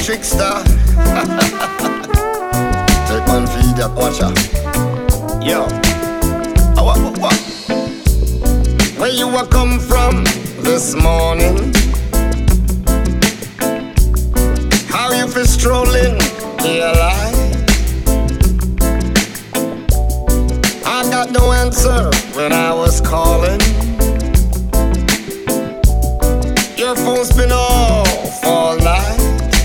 trickster. Take man feed that watcher. Yo, what? Where you a come from this morning? How you feel strolling your life? I got no answer when I was calling. Your phone's been off all night.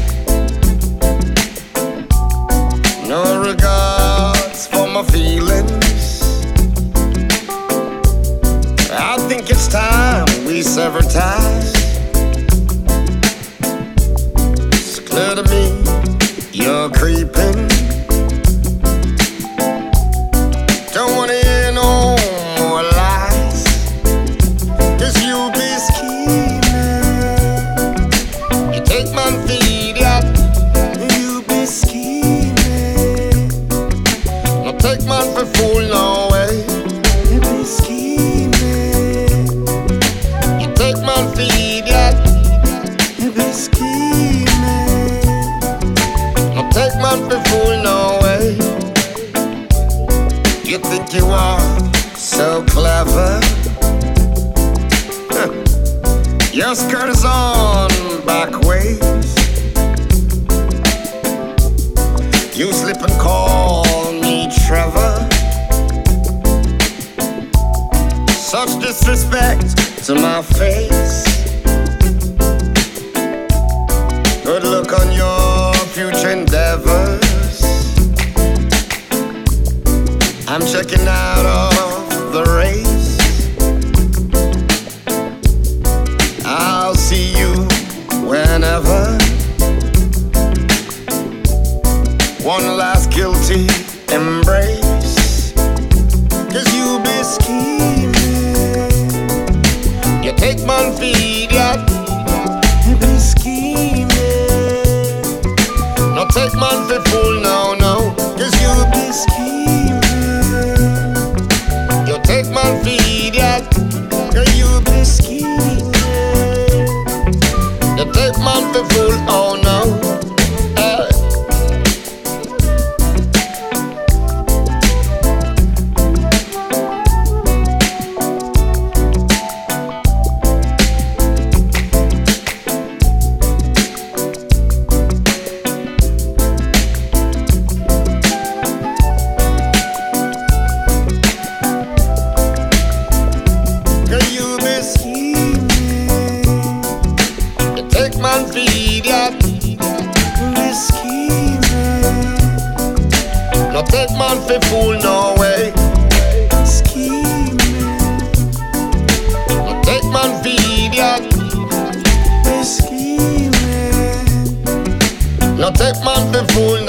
No regards for my feelings. I think it's time we sever ties. It's clear to me you're creeping. Don't wanna hear no more lies, 'cause you be scheming. You take my feed, yeah. You be scheming. No take man for fool, no way. You be scheming. You take my feed, yeah. You be scheming. No take man for fool, no way. You think you are so clever? Huh. Your skirt is on back ways. You slip and call me Trevor. Such disrespect to my face. Good luck on your future endeavors. I'm checking out of the race. I'll see you whenever. One last guilty embrace. 'Cause you be scheming. You take my feed, yeah. You be scheming. No take man for fool, no. 'Cause you be scheming. You take my feed, yeah. Girl, you be scheming. You take man for fool, oh no. Man feed ya. Be scheming. No take man for fool, no way. Scheming. No take man feed ya. Be scheming. No take man for fool,